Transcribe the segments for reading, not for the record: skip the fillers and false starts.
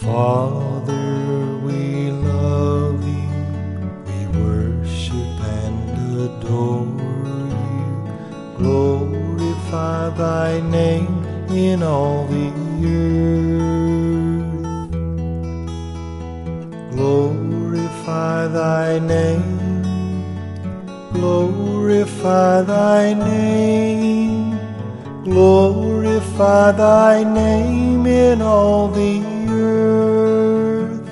Father, we love you, we worship and adore you. Glorify thy name in all the earth. Glorify thy name, glorify thy name, glorify thy name in all the earth.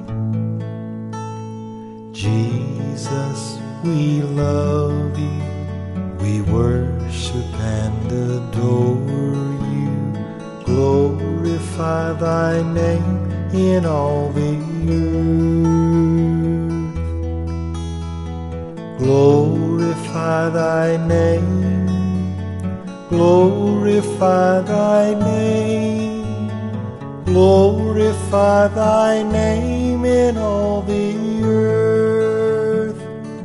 Jesus, we love you, we worship and adore you. Glorify thy name in all the earth. Glorify thy name, glorify thy name, glorify thy name in all the earth.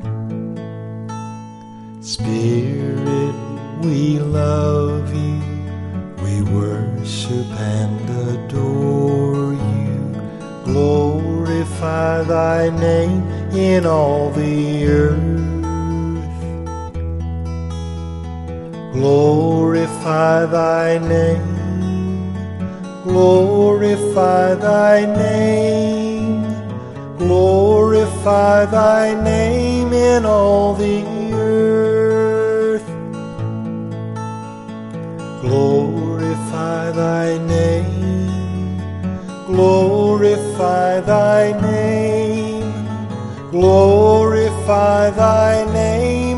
Spirit, we love you, we worship and adore you. Glorify thy name in all the earth. Glorify thy name, glorify thy name, glorify thy name in all the earth. Glorify thy name, glorify thy name, glorify thy name